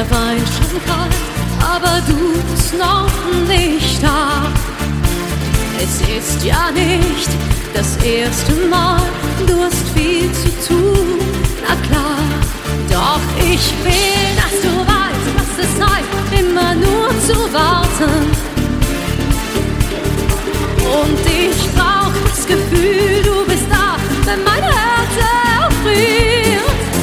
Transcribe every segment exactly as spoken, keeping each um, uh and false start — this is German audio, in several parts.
Wein schon kalt, aber du bist noch nicht da. Es ist ja nicht das erste Mal, du hast viel zu tun, na klar. Doch ich will, dass du weißt, was es heißt, immer nur zu warten. Und ich brauch das Gefühl, du bist da, wenn mein Herz erfriert.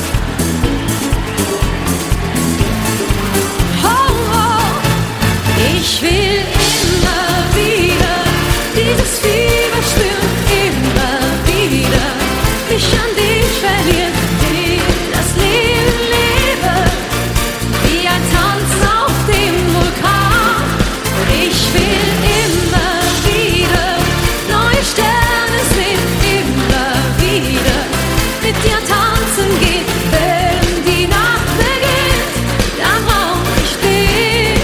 Oh, oh, ich will immer wieder dieses Fieber spüren, immer wieder mich an dich verlieren, will das Leben leben, wie ein Tanz auf dem Vulkan. Ich will immer wieder neue Sterne sehen, immer wieder mit dir tanzen gehen. Wenn die Nacht beginnt, dann brauch ich dich.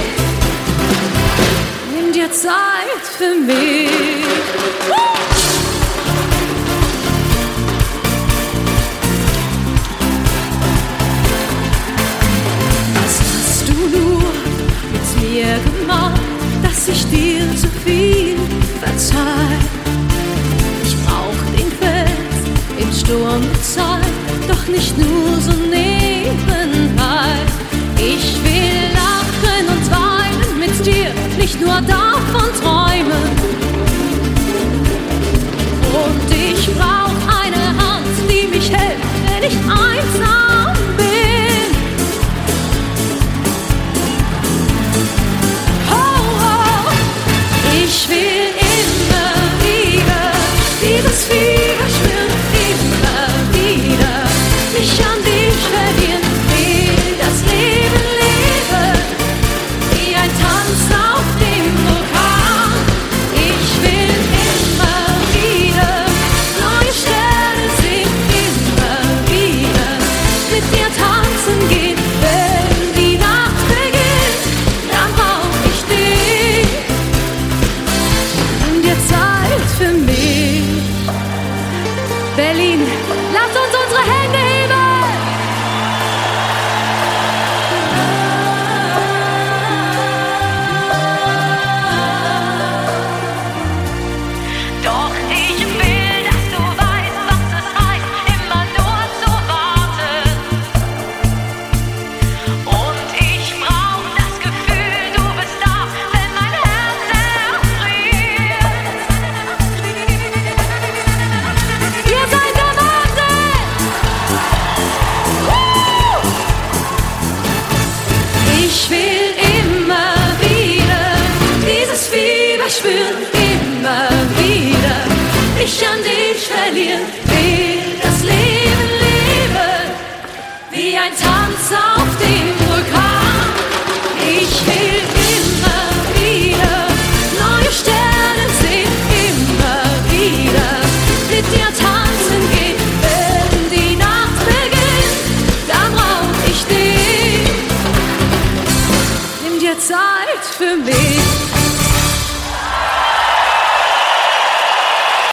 Nimm dir Zeit für mich. Gemacht, dass ich dir so viel verzeih. Ich brauch den Fels im Sturm mit Zeit, doch nicht nur so nebenbei. Ich will lachen und weinen mit dir, nicht nur davon träumen. Und ich brauch eine Hand, die mich hält, wenn ich einsam bin. Ich will immer wieder dieses Fieber spüren, immer wieder mich an dich verlieren, will das Leben leben, wie ein Tanz auf dem Vulkan. Ich will immer wieder neue Sterne sehen, immer wieder mit dir tanzen gehen. Wenn die Nacht beginnt, dann brauch ich dich. Zeit für mich. Berlin, lasst uns unsere Hände heben. Doch ich will, dass du weißt, was es heißt, immer nur zu warten. Und ich brauch das Gefühl, du bist da, wenn mein Herz erfriert. Ihr seid der Wahnsinn! Uh! Ich will immer wieder dieses Fieber spüren, immer wieder mich an dich verlieren will.